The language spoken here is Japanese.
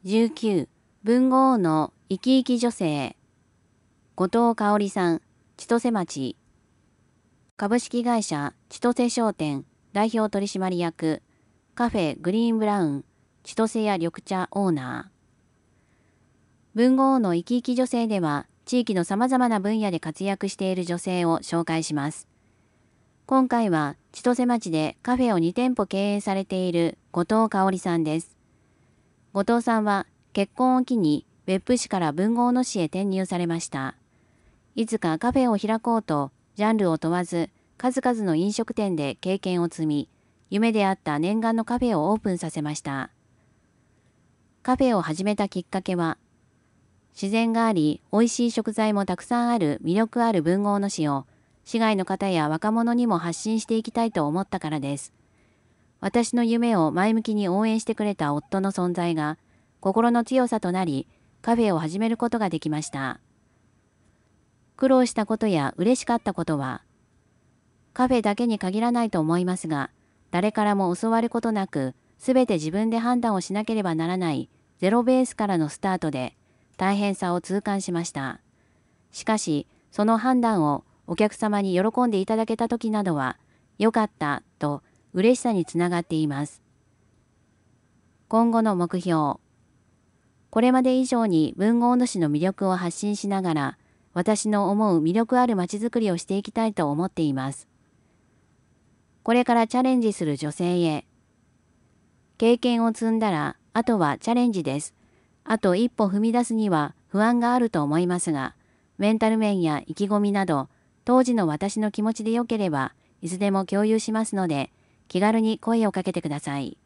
19、文豪王の生き生き女性。後藤香織さん、千歳町。株式会社千歳商店代表取締役、カフェグリーンブラウン、千歳屋緑茶オーナー。文豪王の生き生き女性では、地域の様々な分野で活躍している女性を紹介します。今回は千歳町でカフェを2店舗経営されている後藤香織さんです。後藤さんは結婚を機に別府市から文豪野市へ転入されました。いつかカフェを開こうとジャンルを問わず数々の飲食店で経験を積み、夢であった念願のカフェをオープンさせました。カフェを始めたきっかけは、自然があり美味しい食材もたくさんある魅力ある文豪野市を市外の方や若者にも発信していきたいと思ったからです。私の夢を前向きに応援してくれた夫の存在が心の強さとなり、カフェを始めることができました。苦労したことや嬉しかったことは、カフェだけに限らないと思いますが、誰からも教わることなく、すべて自分で判断をしなければならないゼロベースからのスタートで、大変さを痛感しました。しかし、その判断をお客様に喜んでいただけた時などは、良かったと、嬉しさにつながっています。今後の目標。これまで以上に文豪野市の魅力を発信しながら、私の思う魅力あるまちづくりをしていきたいと思っています。これからチャレンジする女性へ。経験を積んだら、あとはチャレンジです。あと一歩踏み出すには不安があると思いますが、メンタル面や意気込みなど、当時の私の気持ちでよければ、いつでも共有しますので、気軽に声をかけてください。